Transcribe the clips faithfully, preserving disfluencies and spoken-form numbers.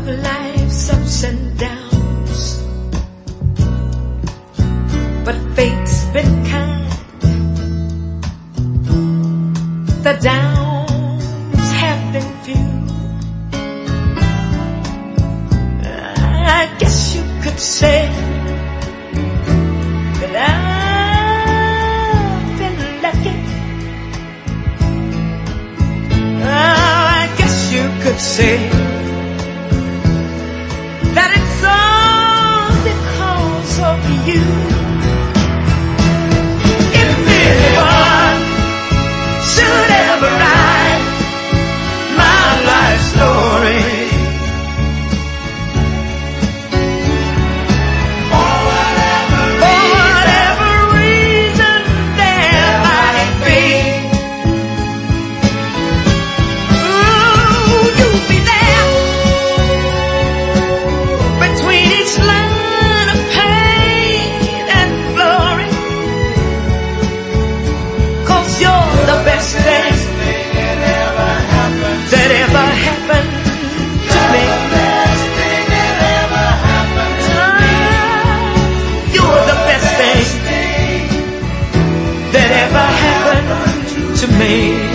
life's ups and downs, but fate's been kind. The downs have been few. I guess you could say that I've been lucky. Oh, I guess you could say that it's all because of you. If anyone should ever write my life story, for whatever, for whatever reason there might be, ooh, you'll be there between each line of pain and glory, 'cause you're the best thing that ever happened to me. You're the best thing that ever happened to me.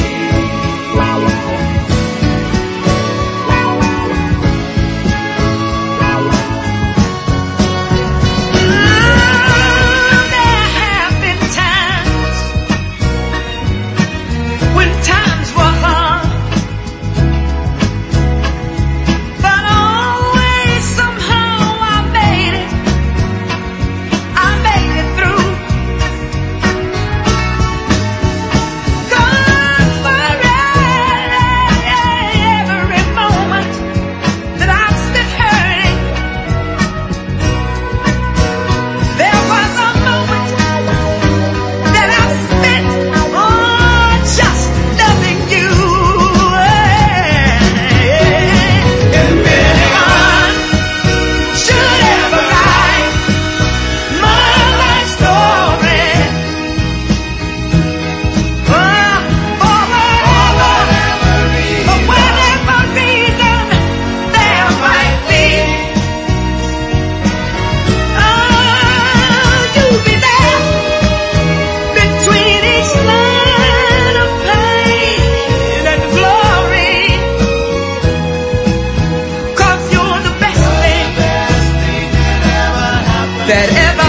There have been times when times were hard, but always somehow I made it. I made it through. 'Cause for every moment that I've spent hurting, there was a moment that I've spent, oh, just loving you. If anyone should ever write my life story, oh, for whatever, for whatever reason there might be, oh, you'll be there between each line of pain and glory, 'cause you're the best thing that ever